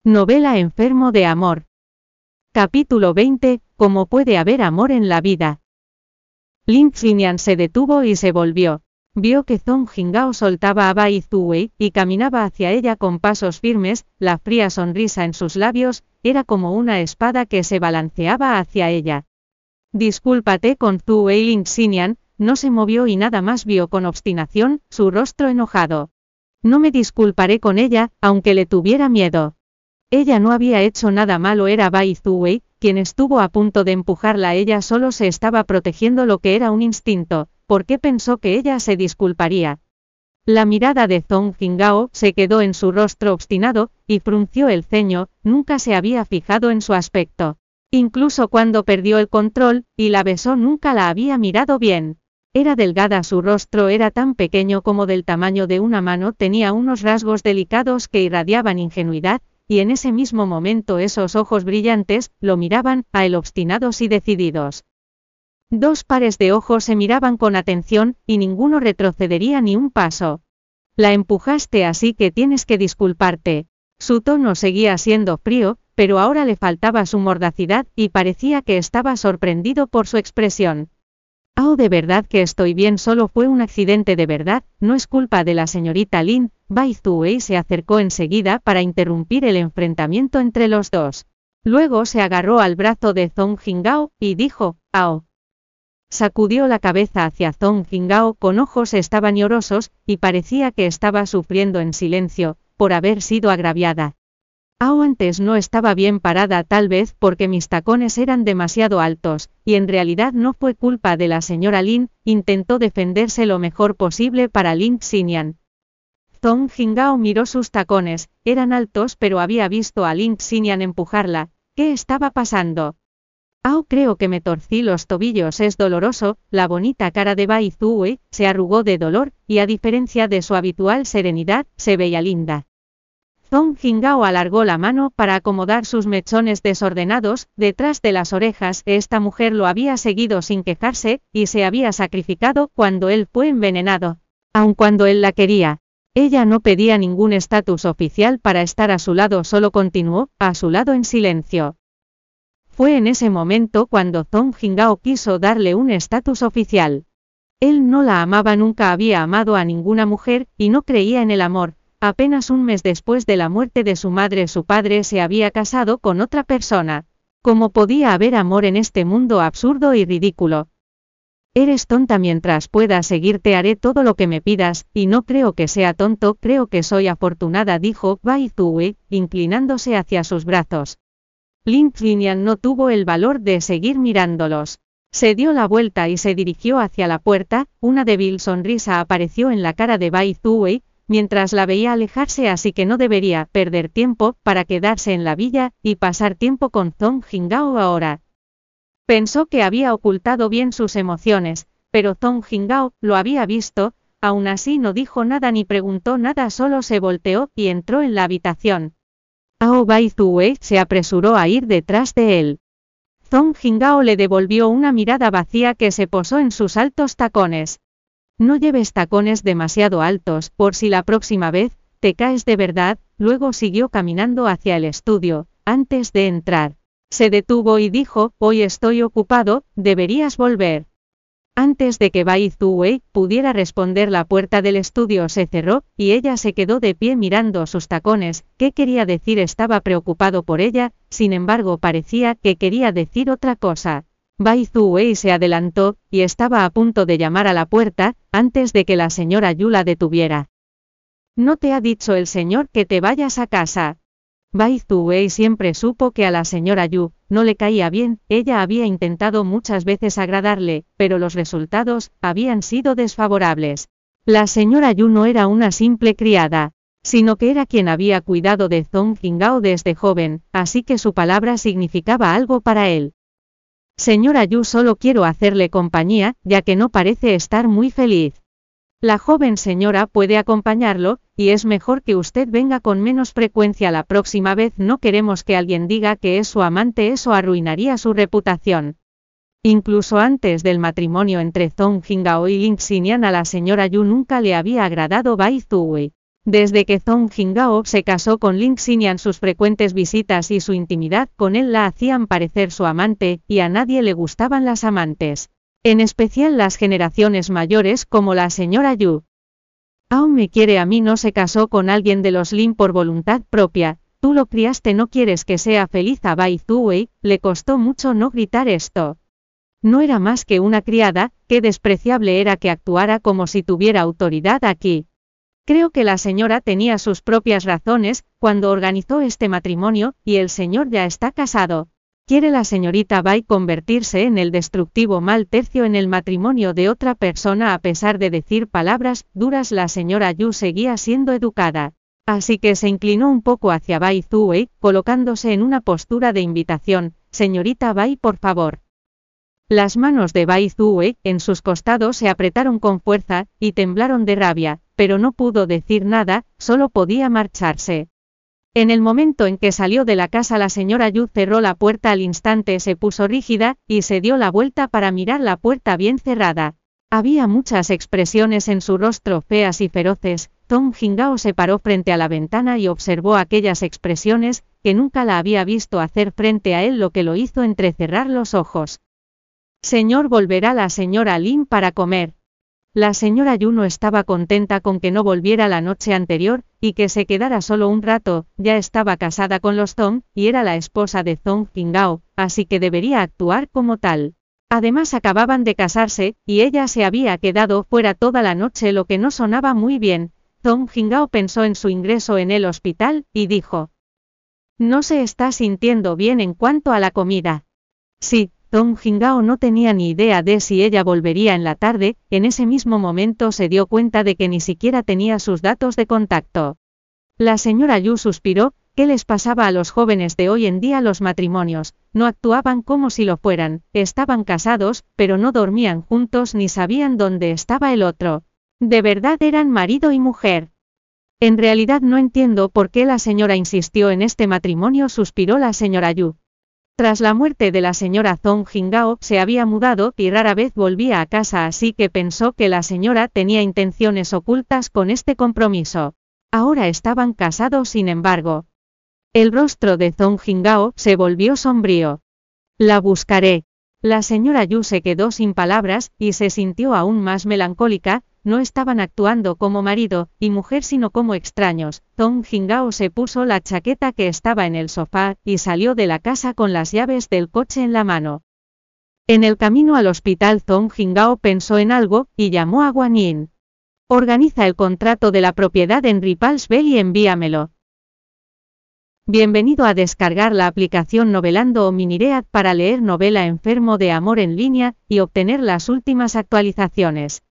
Novela Enfermo de amor. Capítulo 20. ¿Cómo puede haber amor en la vida? Lin Xinian se detuvo y se volvió. Vio que Zhong Jingao soltaba a Bai Zuwei y caminaba hacia ella con pasos firmes, la fría sonrisa en sus labios, era como una espada que se balanceaba hacia ella. Discúlpate con Zuwei. Lin Xinian no se movió y nada más vio con obstinación, su rostro enojado. No me disculparé con ella, aunque le tuviera miedo. Ella no había hecho nada malo, era Bai Zuwei, quien estuvo a punto de empujarla. Ella solo se estaba protegiendo lo que era un instinto. ¿Por qué pensó que ella se disculparía? La mirada de Zhong Jingao se quedó en su rostro obstinado, y frunció el ceño, nunca se había fijado en su aspecto. Incluso cuando perdió el control, y la besó nunca la había mirado bien. Era delgada, su rostro era tan pequeño como del tamaño de una mano, tenía unos rasgos delicados que irradiaban ingenuidad, y en ese mismo momento esos ojos brillantes lo miraban a él, obstinados y decididos. Dos pares de ojos se miraban con atención, y ninguno retrocedería ni un paso. La empujaste, así que tienes que disculparte. Su tono seguía siendo frío, pero ahora le faltaba su mordacidad, y parecía que estaba sorprendido por su expresión. Oh, de verdad que estoy bien, solo fue un accidente, de verdad, no es culpa de la señorita Lin. Bai Zuwei se acercó enseguida para interrumpir el enfrentamiento entre los dos. Luego se agarró al brazo de Zhong Jingao, y dijo, «Ao». Sacudió la cabeza hacia Zhong Jingao con ojos estaban llorosos, y parecía que estaba sufriendo en silencio, por haber sido agraviada. «Ao, antes no estaba bien parada, tal vez porque mis tacones eran demasiado altos, y en realidad no fue culpa de la señora Lin», intentó defenderse lo mejor posible para Lin Xinian. Zhong Jingao miró sus tacones, eran altos, pero había visto a Lin Xinian empujarla. ¿Qué estaba pasando? «Oh, creo que me torcí los tobillos, es doloroso». La bonita cara de Bai Zuwei se arrugó de dolor, y a diferencia de su habitual serenidad, se veía linda. Zhong Jingao alargó la mano para acomodar sus mechones desordenados detrás de las orejas. Esta mujer lo había seguido sin quejarse, y se había sacrificado cuando él fue envenenado. Aun cuando él la quería. Ella no pedía ningún estatus oficial para estar a su lado, solo continuó a su lado en silencio. Fue en ese momento cuando Zhong Jingao quiso darle un estatus oficial. Él no la amaba, nunca había amado a ninguna mujer, y no creía en el amor. Apenas un mes después de la muerte de su madre, su padre se había casado con otra persona. ¿Cómo podía haber amor en este mundo absurdo y ridículo? Eres tonta, mientras pueda seguirte haré todo lo que me pidas, y no creo que sea tonto, creo que soy afortunada, dijo Bai Zuwei, inclinándose hacia sus brazos. Lin Xinian no tuvo el valor de seguir mirándolos. Se dio la vuelta y se dirigió hacia la puerta. Una débil sonrisa apareció en la cara de Bai Zuwei, mientras la veía alejarse, así que no debería perder tiempo para quedarse en la villa y pasar tiempo con Zhong Jingao ahora. Pensó que había ocultado bien sus emociones, pero Zhong Jingao lo había visto. Aún así no dijo nada ni preguntó nada, solo se volteó y entró en la habitación. Bai Zuwei se apresuró a ir detrás de él. Zhong Jingao le devolvió una mirada vacía que se posó en sus altos tacones. No lleves tacones demasiado altos, por si la próxima vez te caes de verdad. Luego siguió caminando hacia el estudio. Antes de entrar, se detuvo y dijo, «Hoy estoy ocupado, deberías volver». Antes de que Bai Zuwei pudiera responder, la puerta del estudio se cerró, y ella se quedó de pie mirando sus tacones. ¿Qué quería decir? Estaba preocupado por ella, sin embargo parecía que quería decir otra cosa. Bai Zuwei se adelantó, y estaba a punto de llamar a la puerta, antes de que la señora Yu la detuviera. «¿No te ha dicho el señor que te vayas a casa?» Bai Zuwei siempre supo que a la señora Yu no le caía bien. Ella había intentado muchas veces agradarle, pero los resultados habían sido desfavorables. La señora Yu no era una simple criada, sino que era quien había cuidado de Zhong Jingao desde joven, así que su palabra significaba algo para él. «Señora Yu, solo quiero hacerle compañía, ya que no parece estar muy feliz. La joven señora puede acompañarlo, y es mejor que usted venga con menos frecuencia la próxima vez. No queremos que alguien diga que es su amante, eso arruinaría su reputación». Incluso antes del matrimonio entre Zhong Jingao y Lin Xinian, a la señora Yu nunca le había agradado Bai Zuwei. Desde que Zhong Jingao se casó con Lin Xinian, sus frecuentes visitas y su intimidad con él la hacían parecer su amante, y a nadie le gustaban las amantes. En especial las generaciones mayores como la señora Yu. Aún me quiere a mí, no se casó con alguien de los Lin por voluntad propia, tú lo criaste, no quieres que sea feliz. A Bai Zuwei le costó mucho no gritar esto. No era más que una criada, qué despreciable era que actuara como si tuviera autoridad aquí. Creo que la señora tenía sus propias razones cuando organizó este matrimonio, y el señor ya está casado. ¿Quiere la señorita Bai convertirse en el destructivo mal tercio en el matrimonio de otra persona? A pesar de decir palabras duras, la señora Yu seguía siendo educada. Así que se inclinó un poco hacia Bai Zuwei, colocándose en una postura de invitación. Señorita Bai, por favor. Las manos de Bai Zuwei en sus costados se apretaron con fuerza, y temblaron de rabia, pero no pudo decir nada, solo podía marcharse. En el momento en que salió de la casa, la señora Yu cerró la puerta al instante, se puso rígida, y se dio la vuelta para mirar la puerta bien cerrada. Había muchas expresiones en su rostro, feas y feroces. Zhong Jingao se paró frente a la ventana y observó aquellas expresiones, que nunca la había visto hacer frente a él, lo que lo hizo entrecerrar los ojos. Señor, volverá la señora Lin para comer. La señora Yu no estaba contenta con que no volviera la noche anterior, y que se quedara solo un rato. Ya estaba casada con los Zhong, y era la esposa de Zhong Jingao, así que debería actuar como tal. Además acababan de casarse, y ella se había quedado fuera toda la noche, lo que no sonaba muy bien. Zhong Jingao pensó en su ingreso en el hospital, y dijo: ¿no se está sintiendo bien en cuanto a la comida? Sí. Zhong Jingao no tenía ni idea de si ella volvería en la tarde. En ese mismo momento se dio cuenta de que ni siquiera tenía sus datos de contacto. La señora Yu suspiró. ¿Qué les pasaba a los jóvenes de hoy en día? Los matrimonios no actuaban como si lo fueran, estaban casados, pero no dormían juntos ni sabían dónde estaba el otro. De verdad eran marido y mujer. En realidad no entiendo por qué la señora insistió en este matrimonio, suspiró la señora Yu. Tras la muerte de la señora Zhong Jingao, se había mudado y rara vez volvía a casa, así que pensó que la señora tenía intenciones ocultas con este compromiso. Ahora estaban casados, sin embargo. El rostro de Zhong Jingao se volvió sombrío. La buscaré. La señora Yu se quedó sin palabras, y se sintió aún más melancólica. No estaban actuando como marido y mujer sino como extraños. Zhong Jingao se puso la chaqueta que estaba en el sofá, y salió de la casa con las llaves del coche en la mano. En el camino al hospital, Zhong Jingao pensó en algo, y llamó a Guan Yin. Organiza el contrato de la propiedad en Ripalsville y envíamelo. Bienvenido a descargar la aplicación Novelando o Miniread para leer novela Enfermo de Amor en línea, y obtener las últimas actualizaciones.